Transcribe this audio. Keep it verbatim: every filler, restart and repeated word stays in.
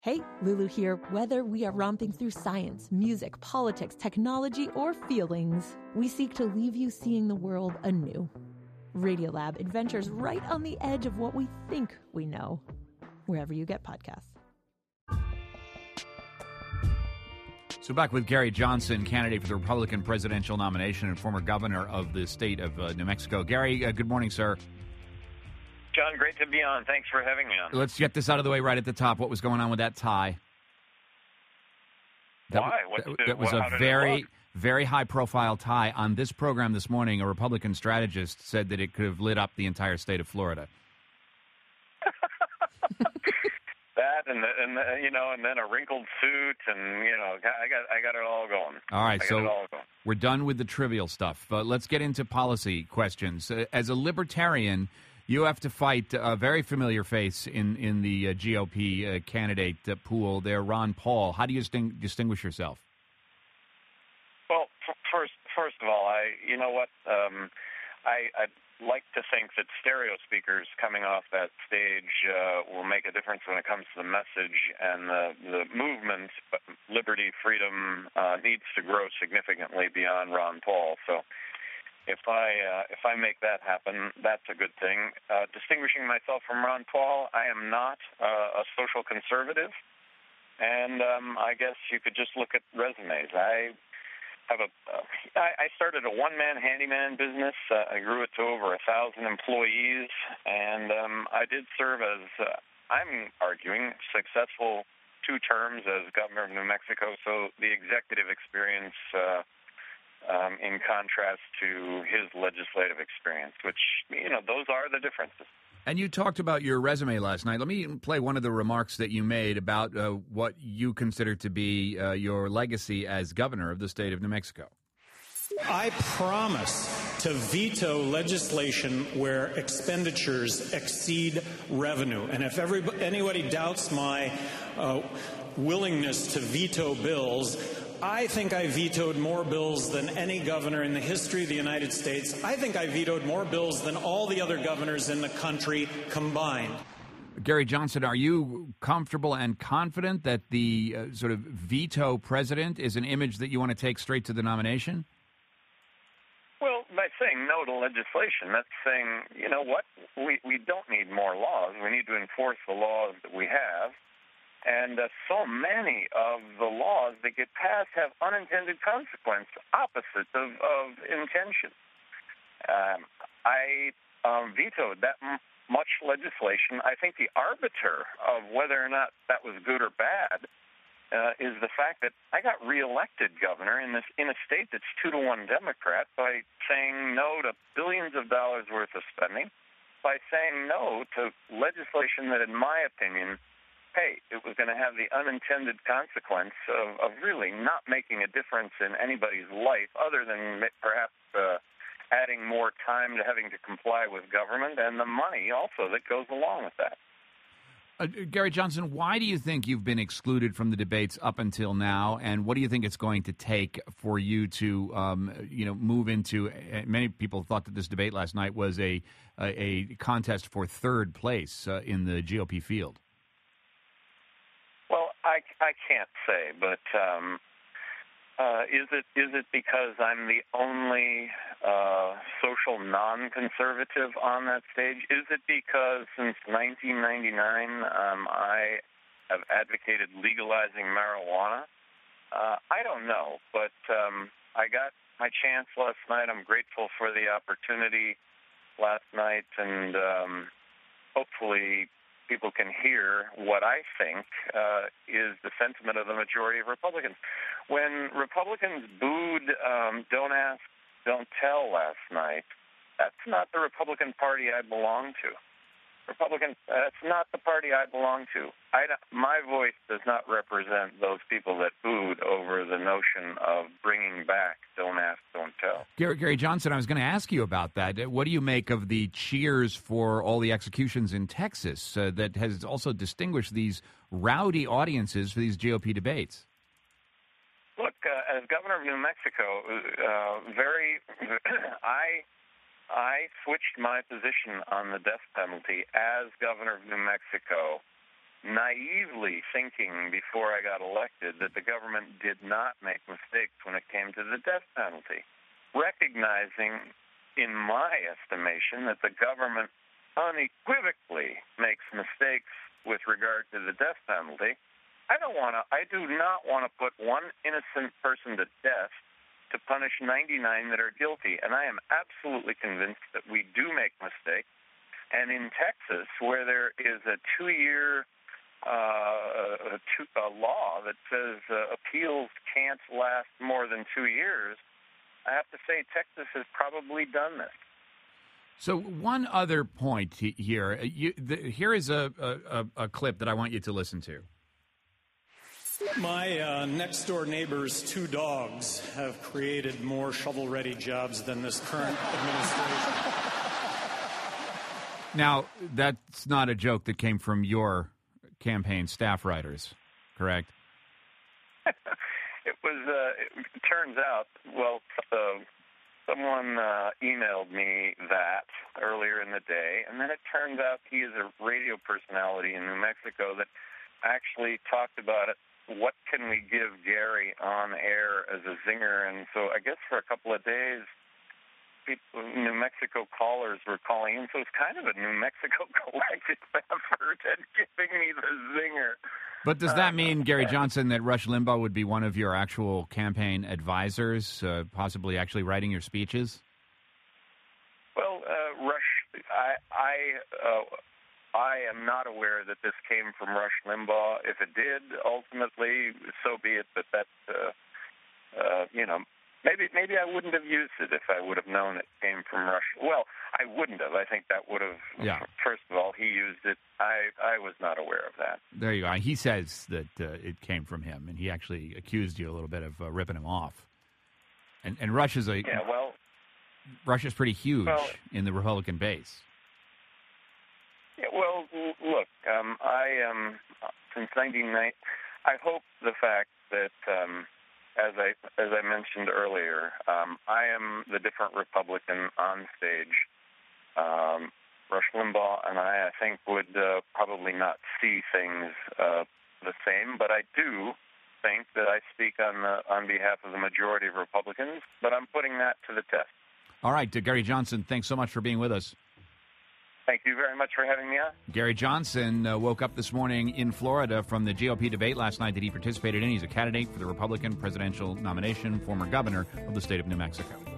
Hey, Lulu here. Whether we are romping through science, music, politics, technology, or feelings, we seek to leave you seeing the world anew. Radiolab adventures right on the edge of what we think we know, wherever you get podcasts. So back with Gary Johnson, candidate for the Republican presidential nomination and former governor of the state of uh, New Mexico. Gary, uh, good morning, sir. John, great to be on. Thanks for having me on. Let's get this out of the way right at the top. What was going on with that tie? That, Why? What's that, the, that was what, a very, very high-profile tie. On this program this morning, a Republican strategist said that it could have lit up the entire state of Florida. That and, the, and the, you know, and then a wrinkled suit, and you know, I got, I got it all going. All right, I so all going. We're done with the trivial stuff. Uh, let's get into policy questions. Uh, as a libertarian, you have to fight a very familiar face in in the uh, G O P uh, candidate uh, pool there, Ron Paul. How do you disting- distinguish yourself? Well, f- first, first of all, I, you know what, um, I. I like to think that stereo speakers coming off that stage uh, will make a difference when it comes to the message, and the, the movement, liberty, freedom, uh, needs to grow significantly beyond Ron Paul. So if I uh, if I make that happen, that's a good thing. Uh, distinguishing myself from Ron Paul, I am not uh, a social conservative, and um, I guess you could just look at resumes. I have a, uh, I started a one-man handyman business. Uh, I grew it to over a thousand employees, and um, I did serve as, uh, I'm arguing, successful two terms as governor of New Mexico. So the executive experience, uh, um, in contrast to his legislative experience, which, you know, those are the differences. And you talked about your resume last night. Let me play one of the remarks that you made about uh, what you consider to be uh, your legacy as governor of the state of New Mexico. I promise to veto legislation where expenditures exceed revenue. And if everybody, anybody doubts my uh, willingness to veto bills, I think I vetoed more bills than any governor in the history of the United States. I think I vetoed more bills than all the other governors in the country combined. Gary Johnson, are you comfortable and confident that the uh, sort of veto president is an image that you want to take straight to the nomination? Well, by saying no to legislation, that's saying, you know what, we, we don't need more laws. We need to enforce the laws that we have. And uh, so many of the laws that get passed have unintended consequences, opposite of, of intention. Um, I um, vetoed that m- much legislation. I think the arbiter of whether or not that was good or bad uh, is the fact that I got reelected governor in this in a state that's two to one Democrat by saying no to billions of dollars worth of spending, by saying no to legislation that, in my opinion, hey, it was going to have the unintended consequence of, of really not making a difference in anybody's life other than perhaps uh, adding more time to having to comply with government and the money also that goes along with that. Uh, Gary Johnson, why do you think you've been excluded from the debates up until now, and what do you think it's going to take for you to, um, you know, move into? Uh, many people thought that this debate last night was a a, a contest for third place uh, in the G O P field. Well, I, I can't say, but um, uh, is it is it because I'm the only uh, social non-conservative on that stage? Is it because since nineteen ninety-nine um, I have advocated legalizing marijuana? Uh, I don't know, but um, I got my chance last night. I'm grateful for the opportunity last night, and um, hopefully people can hear what I think uh, is the sentiment of the majority of Republicans. When Republicans booed um, Don't Ask, Don't Tell last night, that's not the Republican Party I belong to. Republican, that's not the party I belong to. I, my voice does not represent those people that booed over the notion of bringing back Don't Ask, Don't Tell. Gary, Gary Johnson, I was going to ask you about that. What do you make of the cheers for all the executions in Texas uh, that has also distinguished these rowdy audiences for these G O P debates? Look, uh, as governor of New Mexico, uh, very, I... I switched my position on the death penalty as governor of New Mexico naively thinking before I got elected that the government did not make mistakes when it came to the death penalty, recognizing, in my estimation, that the government unequivocally makes mistakes with regard to the death penalty. I don't want to. I do not want to put one innocent person to death to punish ninety-nine that are guilty, and I am absolutely convinced that we do make mistakes. And in Texas, where there is a two-year uh, a, two, a law that says uh, appeals can't last more than two years, I have to say Texas has probably done this. So one other point here. You, the, here is a, a, a clip that I want you to listen to. My uh, next-door neighbor's two dogs have created more shovel-ready jobs than this current administration. Now, that's not a joke that came from your campaign staff writers, correct? It was, uh, it turns out, well, uh, someone uh, emailed me that earlier in the day, and then it turns out he is a radio personality in New Mexico that actually talked about it. What can we give Gary on air as a zinger? And so I guess for a couple of days, people, New Mexico callers were calling in. So it's kind of a New Mexico collective effort at giving me the zinger. But does that mean, uh, Gary Johnson, that Rush Limbaugh would be one of your actual campaign advisors, uh, possibly actually writing your speeches? Well, uh, Rush, I... I uh, I am not aware that this came from Rush Limbaugh. If it did, ultimately, so be it. But that, uh, uh, you know, maybe maybe I wouldn't have used it if I would have known it came from Rush. Well, I wouldn't have. I think that would have. Yeah. First of all, he used it. I I was not aware of that. There you go. He says that uh, it came from him, and he actually accused you a little bit of uh, ripping him off. And and Rush is a yeah. Well, Rush is pretty huge well, in the Republican base. Yeah, well, look, um, I am um, since nineteen ninety. I hope the fact that, um, as I as I mentioned earlier, um, I am the different Republican on stage. Um, Rush Limbaugh and I, I think, would uh, probably not see things uh, the same, but I do think that I speak on the, on behalf of the majority of Republicans. But I'm putting that to the test. All right, uh, Gary Johnson, thanks so much for being with us. Thank you very much for having me on. Gary Johnson uh, woke up this morning in Florida from the G O P debate last night that he participated in. He's a candidate for the Republican presidential nomination, former governor of the state of New Mexico.